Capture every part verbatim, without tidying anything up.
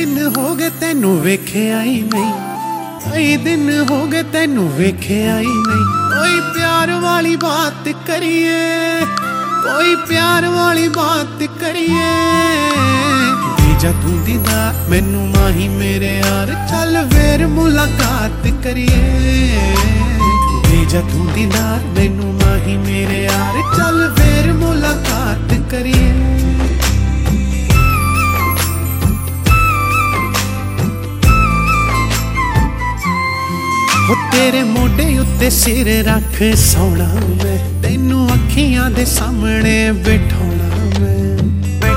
दिन हो गए तेनू वेख्या ही नहीं, कई दिन हो गए तेनू वेख्या ही नहीं। कोई प्यार वाली बात करिए, कोई प्यार वाली बात करिए। भेजा तू दीदार मैनू माही मेरे यार, चल फिर मुलाकात करिए। भेजा तू दीदार मैनू माही मेरे यार, चल फिर मुलाकात करिए। हो तेरे मोढे उत्ते सिर रख सोना मैं, तेनू अखियां दे सामने बिठाना मैं।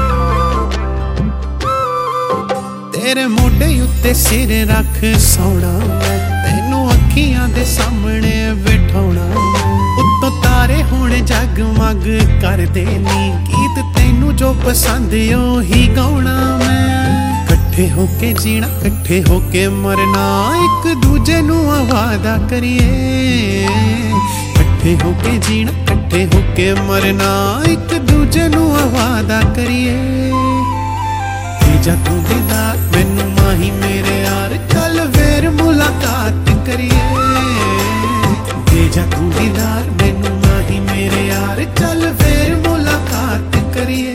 तेरे मोढे उत्ते सिर रख सोना मैं, तेनू अखियां दे सामने बिठाना मैं। उत्तों तारे हुण जगमग करदे नी, गीत तेनू जो पसंद ओही गाउणा मैं। कट्ठे होके जीना कट्ठे होके मरना, एक दूजे नू वादा करिए। कट्ठे होके जीना कट्ठे होके मरना, एक दूजे नू वादा करिए। भेजा तू दीदार मैनू माही मेरे यार, चल फिर मुलाकात करिए। भेजा तू दीदार मैनू माही मेरे यार, चल फिर मुलाकात करिए।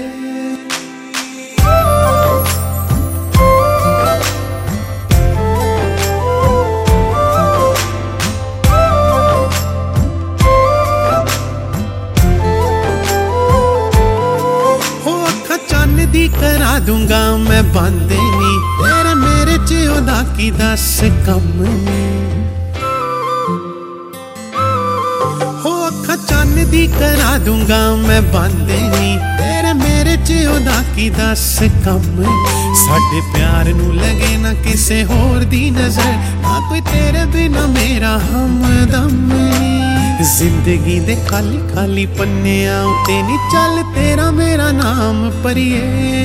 दी करा दूंगा मैं बांधे नी, तेरे मेरे च ओदा की दस कम नी। हो अखा चन्न दी करा दूंगा मैं बांधे नी, तेरे मेरे च ओदा की दस कम। साडे प्यार नू लगे ना किसे होर दी नजर, ना कोई तेरे बिना मेरा हमदम नी। जिंदगी दे खाली खाली पन्नियां उत्ते नी, चल तेरा मेरा नाम भरिए।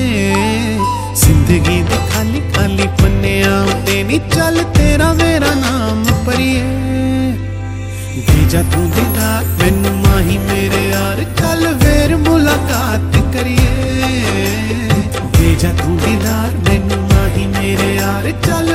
जिंदगी दे खाली खाली पन्नियां उत्ते नी, चल तेरा मेरा नाम भरिए। भेजा तू दीदार मैनू माही मेरे यार, चल फिर मुलाकात करिए। भेजा तू दीदार मैनू माही मेरे यार, चल